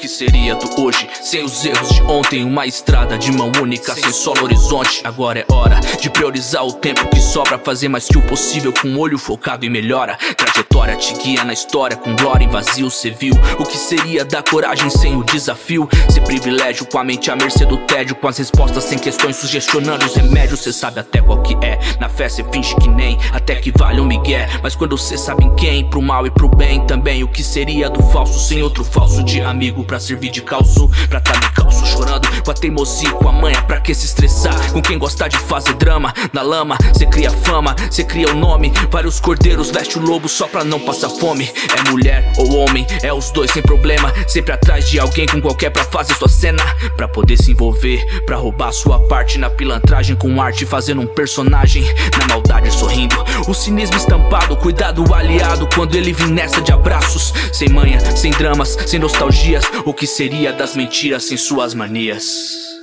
que seria do hoje sem os erros de ontem? Uma estrada de mão única, sem sol no horizonte. Agora é hora de priorizar o tempo que sobra, fazer mais que o possível com o olho focado em melhora. Trajetória te guia na história, com glória em vazio. Cê viu o que seria da coragem sem o desafio? Ser privilégio com a mente à mercê do tédio, com as respostas sem questões, sugestionando os remédios. Cê sabe até qual que é, na fé cê finge que nem, até que vale um migué. Mas quando cê sabe em quem, pro mal e pro bem também. O que seria do falso sem outro falso de amigo pra servir de calço? Pra tá no calço chorando com a teimosia, com a manha, pra que se estressar? Com quem gosta de fazer drama, na lama cê cria fama, cê cria o nome. Vários cordeiros veste o lobo só pra não passar fome. É mulher ou homem, é os dois sem problema, sempre atrás de alguém com qualquer pra fazer sua cena, pra poder se envolver, pra roubar sua parte na pilantragem, com arte fazendo um personagem, na maldade sorrindo, o cinismo estampado, cuidado aliado quando ele vir nessa de abraços, sem manha, sem dramas, sem nostalgias. O que seria das mentiras sem suas manias?